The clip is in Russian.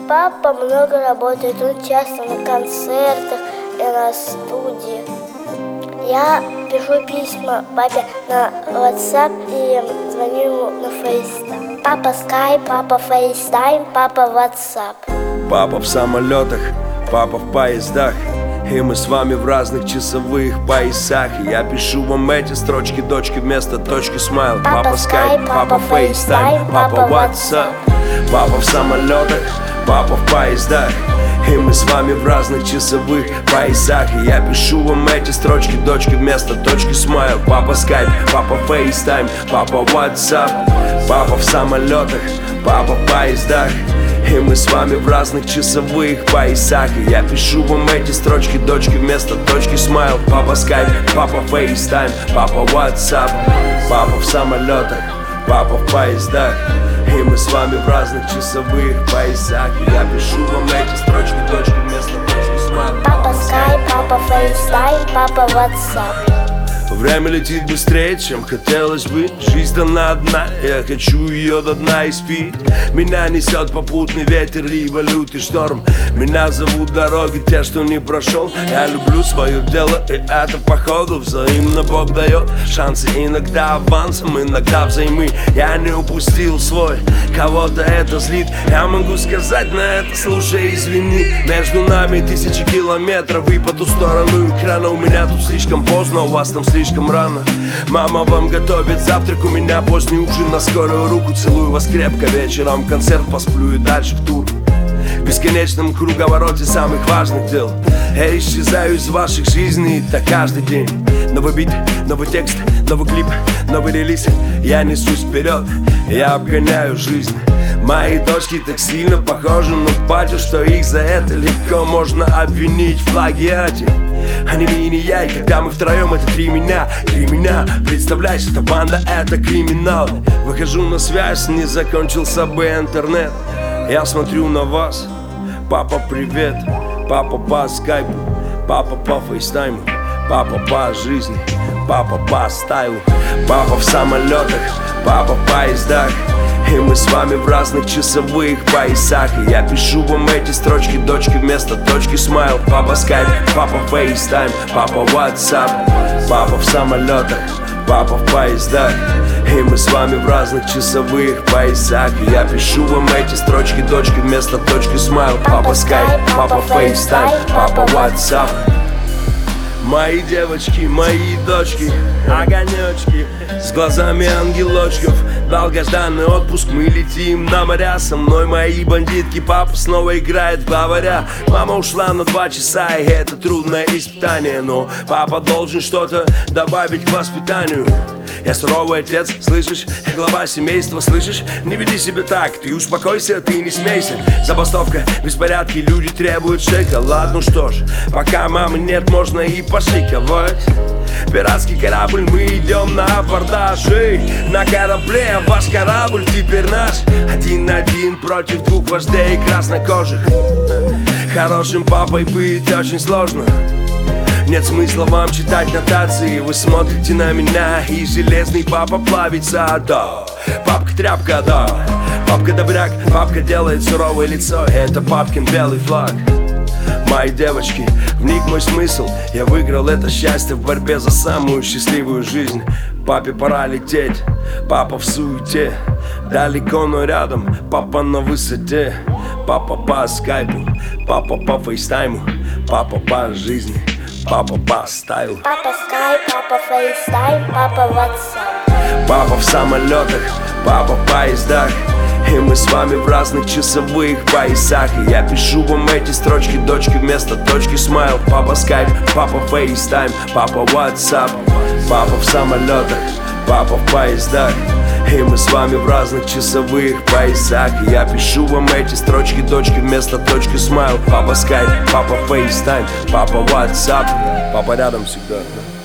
Папа много работает, он часто на концертах и на студии. Я пишу письма папе на WhatsApp и звоню ему на FaceTime. Папа Skype, папа FaceTime, папа WhatsApp. Папа в самолетах, папа в поездах, и мы с вами в разных часовых поясах. И я пишу вам эти строчки, дочки, вместо точки смайл. Папа Skype, папа FaceTime, папа WhatsApp. Папа в самолетах, папа в поездах, и мы с вами в разных часовых поясах. И я пишу вам эти строчки, дочки, вместо точки смайл. Папа Skype, папа FaceTime, папа WhatsApp. Папа в самолетах, папа в поездах, и мы с вами в разных часовых поясах. И я пишу вам эти строчки, дочки, вместо точки смайл. Папа Skype, папа FaceTime, папа WhatsApp. Папа в самолетах, папа в поездах, и мы с вами в разных часовых поясах. И я пишу вам эти строчки, дочки, вместо точки смайл. Папа Skype, папа FaceTime, папа WhatsApp. Время летит быстрее, чем хотелось бы. Жизнь дана одна, я хочу ее до дна испить. Меня несет попутный ветер, либо лютый шторм. Меня зовут дороги, те, что не прошел. Я люблю свое дело, и это походу взаимно Бог дает шансы, иногда авансом, иногда взаймы. Я не упустил свой, кого-то это злит. Я могу сказать на это, слушай, извини. Между нами тысячи километров, и по ту сторону экрана. У меня тут слишком поздно, у вас там слишком рано. Мама вам готовит завтрак, у меня поздний ужин на скорую руку. Целую вас крепко, вечером концерт, посплю и дальше в тур. В бесконечном круговороте самых важных дел я исчезаю из ваших жизней, так каждый день. Новый бит, новый текст, новый клип, новый релиз. Я несусь вперед, я обгоняю жизнь. Мои дочки так сильно похожи на батю, что их за это легко можно обвинить в плагиате. Они и я, и когда мы втроем, это три меня. Представляешь, эта банда, это криминал. Выхожу на связь, не закончился бы интернет. Я смотрю на вас. Папа, привет. Папа по скайпу, папа по фейстайму, папа по жизни, папа по стайлу. Папа в самолетах, папа в поездах, и мы с вами в разных часовых поясах. И я пишу вам эти строчки, дочки, вместо точки смайл. Папа Skype, папа FaceTime, папа WhatsApp. Папа в самолетах, папа в поездах, и мы с вами в разных часовых поясах. И я пишу вам эти строчки, дочки, вместо точки смайл. Папа Skype, папа FaceTime, папа WhatsApp. Мои девочки, мои дочки, огонечки с глазами ангелочков. Долгожданный отпуск, мы летим на моря. Со мной мои бандитки, папа снова играет в главаря. Мама ушла на 2 часа, и это трудное испытание. Но папа должен что-то добавить к воспитанию. Я суровый отец, слышишь? Я глава семейства, слышишь? Не веди себя так, ты успокойся, ты не смейся. Забастовка, беспорядки, люди требуют шоколад. Ну что ж, пока мамы нет, можно и пошиковать. Пиратский корабль, мы идем на абордаж. На корабле ваш корабль теперь наш. 1-1 против 2 вождей краснокожих. Хорошим папой быть очень сложно. Нет смысла вам читать нотации. Вы смотрите на меня, и железный папа плавится, да. Папка тряпка, да. Папка добряк, папка делает суровое лицо. Это папкин белый флаг. Мои девочки, в них мой смысл. Я выиграл это счастье в борьбе за самую счастливую жизнь. Папе пора лететь, папа в суете. Далеко, но рядом, папа на высоте. Папа по скайпу, папа по фейстайму, папа по жизни, папа по стайлу. Папа Skype, папа FaceTime, папа WhatsApp. Папа в самолетах, папа в поездах, и мы с вами в разных часовых поясах. И я пишу вам эти строчки, дочки, вместо точки смайл. Папа Skype, папа FaceTime, папа WhatsApp. Папа в самолетах, папа в поездах, и мы с вами в разных часовых поясах. И я пишу вам эти строчки, дочки, вместо точки смайл. Папа Skype, папа FaceTime, папа WhatsApp. Папа рядом всегда.